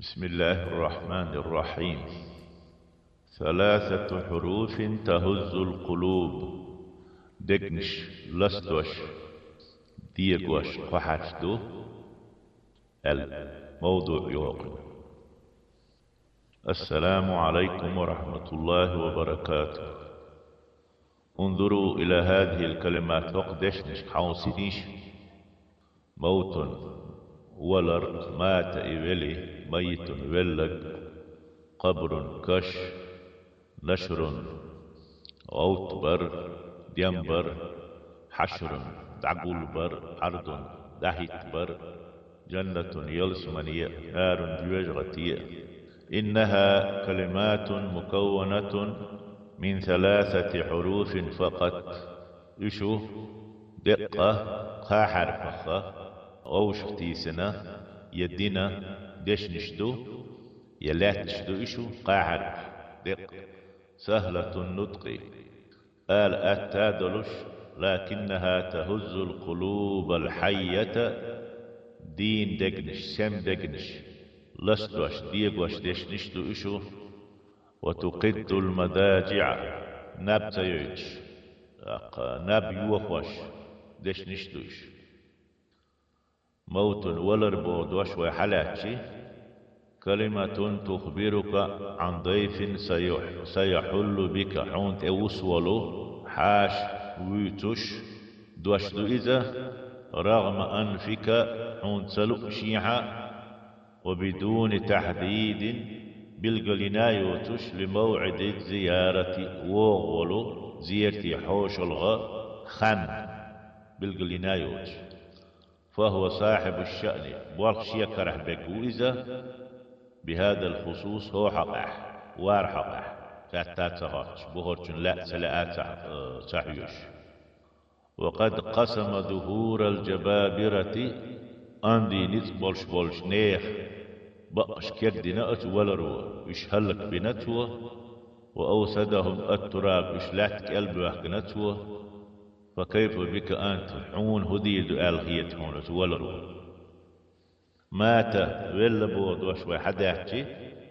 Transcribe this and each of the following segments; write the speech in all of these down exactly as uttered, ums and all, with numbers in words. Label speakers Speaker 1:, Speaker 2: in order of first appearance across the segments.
Speaker 1: بسم الله الرحمن الرحيم. ثلاثة حروف تهز القلوب. دقنش لستوش ديقوش قحشدو الموضوع يوقن. السلام عليكم ورحمة الله وبركاته. انظروا إلى هذه الكلمات وقدشنش حوصنيش. موت ولر مات إبلي ميت ولق قبر كش نشر غوتبر دينبر حشر دعقل بر عرض دهيت بر جنة يلسمنية نار جوجغتية. إنها كلمات مكونة من ثلاثة حروف فقط. إشو دقة قاحر فخة غوشتي سنة يدنا دشنشدو يلاتشدو إشو قاحر دق سهلة النطق قال التادلش لكنها تهز القلوب الحية. دين دقنش سم دقنش لستوش ديقوش دشنشدو إشو وتقد المداجع نب تيوش نب يوخوش دشنشدوش. موت ولربو دوش وحلاتشي كلمة تخبرك عن ضيف سيحل بك حونت اوسولو حاش ويتوش دوش دو إذا رغم أنفك حونت سلق شيحة وبدون تحديد بالقلنايوتش لموعد زيارة وغولو زيارتي حوش الغا خن بالقلنايوتش. فهو صاحب الشأن بوالخ شيكره بكو إذا بهذا الخصوص هو حقح وار حقح كاتات سغاتش بوهرچن لا سلاءات تحيوش. وقد قسم ظهور الجبابرة أندي نت بولش بولش نيخ بقش كردنا أتولروا يشهلك بنتوه وأوسدهم التراب يشلاتك قلب وحقنتوه. فكيف بك أنت حون هديد آلغيت هون تولروا مات ولبو دوشوي حداحتي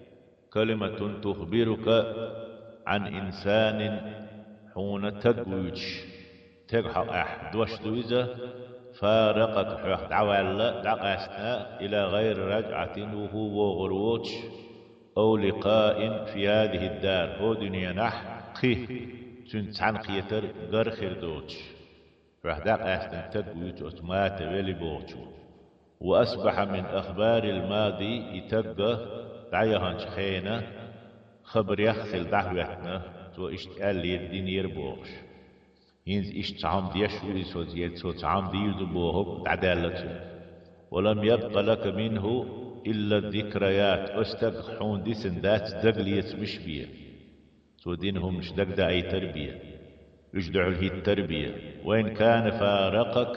Speaker 1: كلمة تخبرك عن إنسان حون تقويش تقحق أح دوش دويزة فارقك حوح دعوالا دعقاسنا إلى غير رجعة وهو غروتش أو لقاء في هذه الدار هو دنيا نح قيه تنتعن قيتر غرخر دوتش حوح دعقاسنا تقويش أتمات ولي بوتشو. وأصبح من أخبار الماضي يتبقى دعيهانش خينا خبر يخسل دعوتنا تو اشتقال لي الدين يربوغش ينز اشتعام ديشوري سوزيت سو تعام ديردو بوهب عدالته. ولم يبق لك منه إلا الذكريات استقحون دي سندات دقليت مش بيه سو دينهم مش دقدا أي تربية يجدعوا له التربية. وإن كان فارقك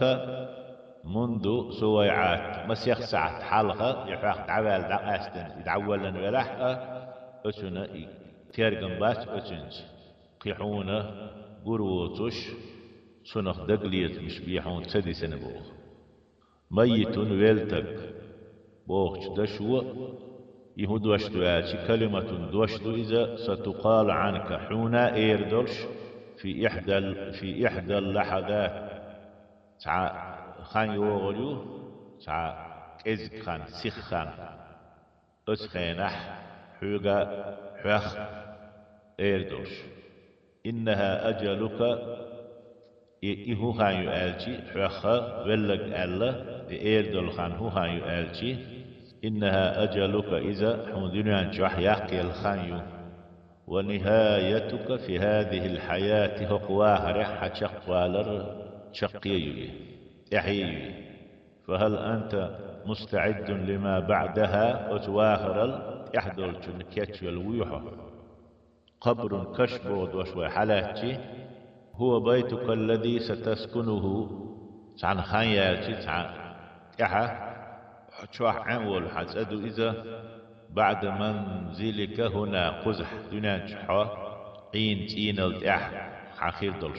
Speaker 1: منذ سويعات مسيخ ساعة حلقة يحاق تعوال دقاستن يدعولا ولحقة أتنا تيرقن بات أتنج قيحونا قروتش سنخ دقليت مش بيحون تدي سنبوغ. ميت ويلتك بوغش دشوة يهود وشتواتي كلمة دوشتو إذا ستقال عنك حونا إيردرش في إحدى في إحدى اللحظات تع خان يوغلو تع كزك خان سيخ خان أسخينح حوغا حوخ إيردوش. إنها أجلك إيهو خان يؤالتي حوخ ولق ألا إيردول خان هو خان يؤالتي. إنها أجلك إذا حمدنيان جوح يحكي الخان. ونهايتك في هذه الحياة هقواها رحة شقوالر شقيي إحيي. فهل أنت مستعد لما بعدها وتواهر يحضر تنكيت والويحة. قبر كشبود وشوي حلاتي هو بيتك الذي ستسكنه عن خيالتي عن إحا حتشوح عنول حسدو إذا بعد منزلك هنا قزح دنانش حوا عين تين الإح حخير دلش.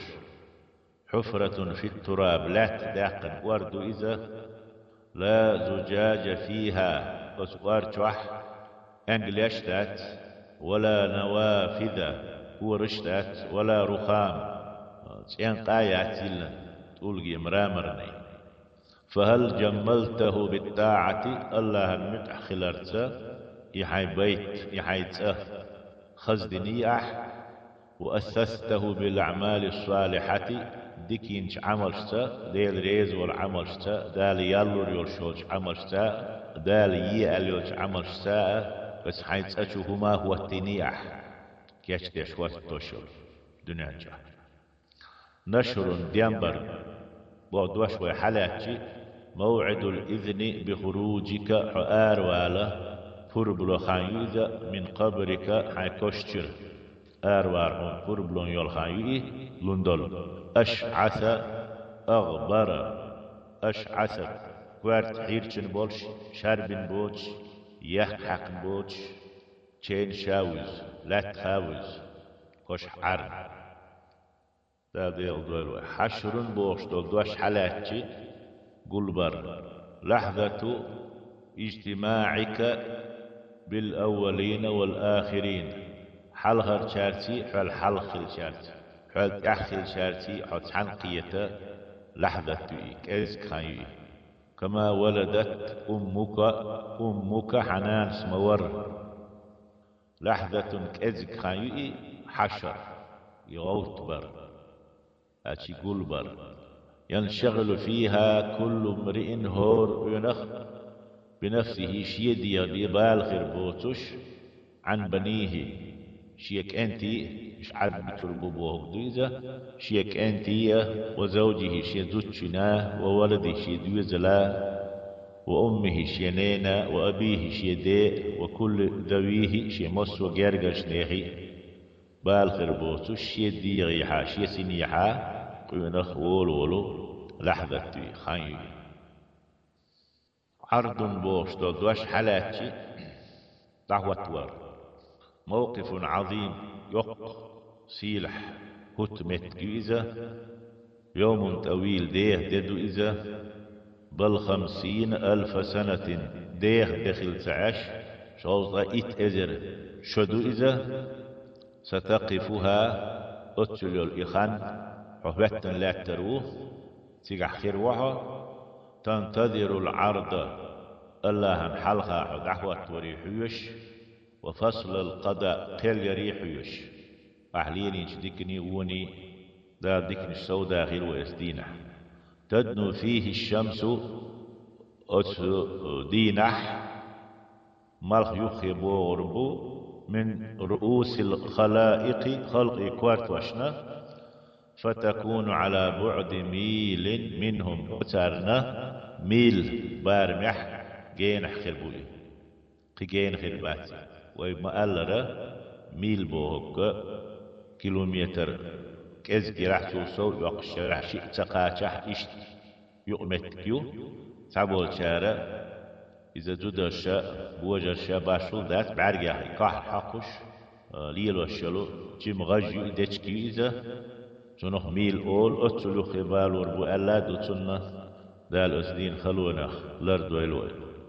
Speaker 1: حفرة في التراب لا تداقن ورد إذا لا زجاج فيها أسوار جوح أنجليشتات ولا نوافذ ورشتات ولا رخام تين قايات إلا تقول مرامرني. فهل جملته بالطاعة الله المتح خلرته يحي بيت يحي تأه خزدني أح وأسسته بالأعمال الصالحة ديكينش عملشتا ديل ريز والعملشتا دال يالور يولشولش عملشتا دال ييال يولش عملشتا بس حيث أشو هما هو التنيح كيش ديش وستوشل دنيا جا نشر دينبر بودوش وحالاتي موعد الإذن بخروجك حآر والا فربلو خانيوذا من قبرك حيكوشتر آروارهم فربلون يول خانيوذي لندل أشعث أغبر أشعث كوارت حيرشن بولش شاربن بوش يحقق بوش تشين شاوز لا تخاوز كوش حر دا ديل دول حشر بوش دول دوش حالاتي قلبر لحظة اجتماعك بالأولين والآخرين حلغر شارتي حل حلخل شارتي حل تحخل شارتي حل حنقية لحظة إيك خايي كما ولدت أمك أمك حنان سمور لحظة كأزك خايي حشر يغوت بر أتي قلبر ينشغل فيها كل امرئ هور ينخ بنفسه شيدي ببال خربوتش عن بنيه شيك أنتي مش عاد بتربوه دويزة شيك أنتي وزوجه شي زوجنا وولده شي دويزلا وأمه شي نينا وأبيه شي دي وكل ذويه شي مس وجرجش نيخي بال خربوتش شي دي غيحا شي سنيحا قينخ وول ولو لحظة خايو عرض بوش دوش حالاتي دعوة ور موقف عظيم يق سيلح هتمت جيزة يوم طويل ديه ددو إذا بل خمسين ألف سنة ديه دخل تعش شوطة إت أزر شدو إذا ستقفها أتلو الإخان حبت لا تروه تيجح خير وها تنتظر العرض الله حلقة دعوة وريحيش وفصل القضاء قل يريحيش أحليني ديكني وني دا ديكني السوداء غير ويسدينح تدنو فيه الشمس دينح ملخ يخيبو غربو من رؤوس الخلائق خلق كوارت وشنا فتكون على بعد ميل منهم وترنا ميل بارمح جين خربوي قجين خرباتي وما ألرا ميل بوهك كيلومتر كز جراح توصل يقش راح شيء تقاشح إيش يقمت كيو تعبول شارع إذا جد الشاء بوجه الشاء باشول ذات بعرجه يقح حقش ليل وشلو جيم غجي دتشكي إذا تنخ ميل أول أتلو خبال وربو ألا دوتنا دال أسدين خلونا لرد ويلوي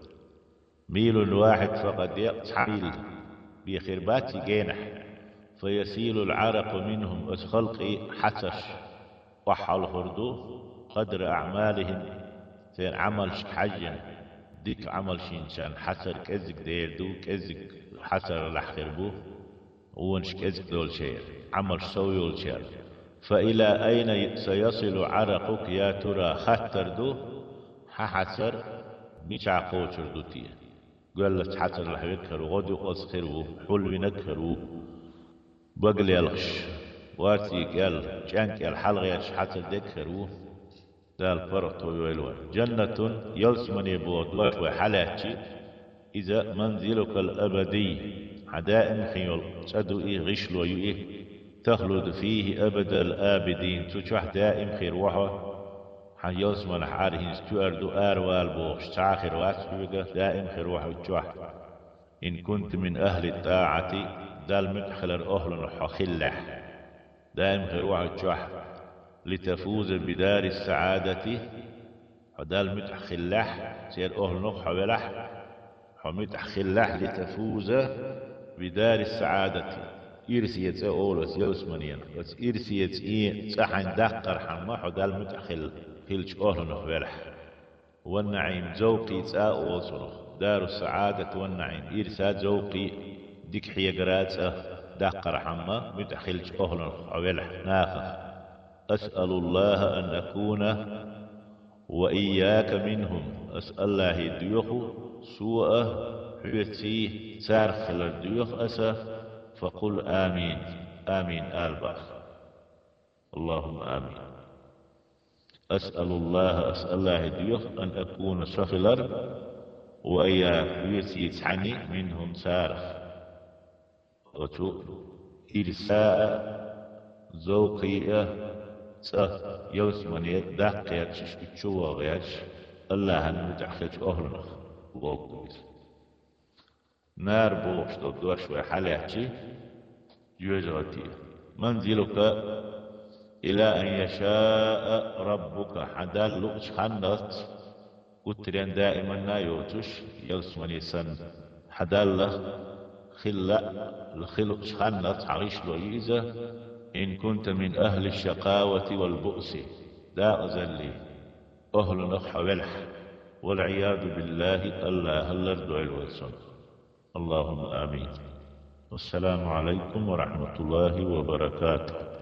Speaker 1: ميل واحد فقد يقتحميل بخربات جينح فيسيل العرق منهم أسخلق حتش وحى الخردو قدر أعمالهم في عمل حجن ديك عمل شينشان حسر كزك ديردو كزك حسر لحخربو ونش كزك دول شير عمل سويول شير فإلى أين سيصل عرقك يا ترى خطر دو ححسر بيشع قوشر دوتيه قال لك حسر لحيكرو غدو أسخرو حلو نكرو بقل يلغش وارتي قال جانك الحلغة يلش حسر دكرو دال فرق ويلوه جنة يلسمني بودوات وحلاتي إذا منزلك الأبدي حدائم خيول تدوئي غشلو يؤيه تخلد فيه أبد الآبدين تشوح دائم خير وحا حيوز من حارهن ستواردو آروال بوغش تاخر واسبوغة دائم خير وحا تشوح إن كنت من أهل الطاعة دال مدخل الأهل حخلح دائم خير وحا تشوح لتفوز بدار السعادة دال مدخلح سير أهل نقح ولح حميد خلاح لتفوز بدار السعادة إرسيت أولس يوسمنين بس إرسيت إيه سحن دقر حما حدال متخل خلش أهلنا فرح والنعيم زوقي تاء أوصنه دار السعادة والنعيم إرسا زوقي ديك حيقرات دقر حما متخلش أهلنا فرح ناخخ أسأل الله أن أكون وإياك منهم أسأل الله يديوخ سوء حيثي سارخ الديوخ أسا فقل آمين آمين آل اللهم آمين. أسأل الله أسأل الله يديوخ أن أكون سفلر وإياك حيثي يتحني منهم سارخ وتو إرساء زوقية سه يوسمن يدق يتشش بتشوغ يتش الله المتحخج أهلنا وقوز نار بوش تدور شوي حالياتي جوزغتي منزلك إلى أن يشاء ربك حدال لقش خنط قترين دائما نا يوتش يوسمن يسن حدال خلا لخلقش خنط عريش لويزة إن كنت من أهل الشقاوة والبؤس لا أزلي أهل نخ ولح والعياذ بالله الله هلر الوسن اللهم آمين. والسلام عليكم ورحمة الله وبركاته.